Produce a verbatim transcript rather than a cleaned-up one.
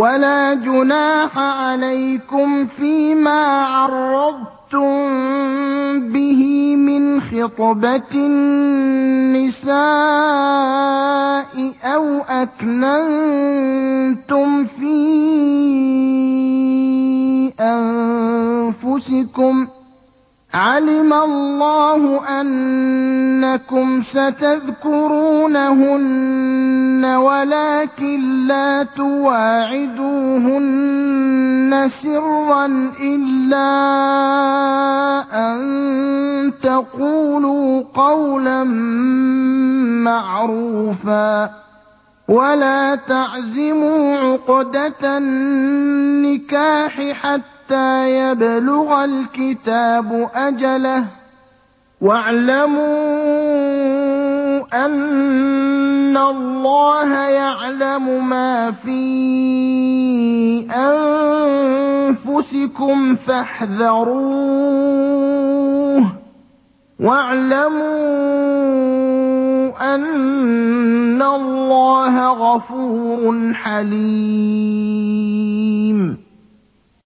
وَلَا جُنَاحَ عَلَيْكُمْ فِيمَا عَرَّضْتُم بِهِ مِنْ خِطْبَةِ النِّسَاءِ أَوْ أَكْنَنتُمْ فِي أَنفُسِكُمْ ۚ عَلِمَ اللَّهُ أَنَّكُمْ سَتَذْكُرُونَهُنَّ وَلَٰكِن لَّا تُوَاعِدُوهُنَّ سِرًّا إِلَّا أَن تَقُولُوا قَوْلًا مَّعْرُوفًا ۚ وَلَا تَعْزِمُوا عُقْدَةَ النِّكَاحِ حَتَّىٰ يَبْلُغَ الْكِتَابُ أَجَلَهُ ۚ وَاعْلَمُوا أَنَّ اللَّهَ يَعْلَمُ مَا فِي أَنفُسِكُمْ فَاحْذَرُوهُ ۚ وَاعْلَمُوا أَنَّ اللَّهَ غَفُورٌ حَلِيمٌ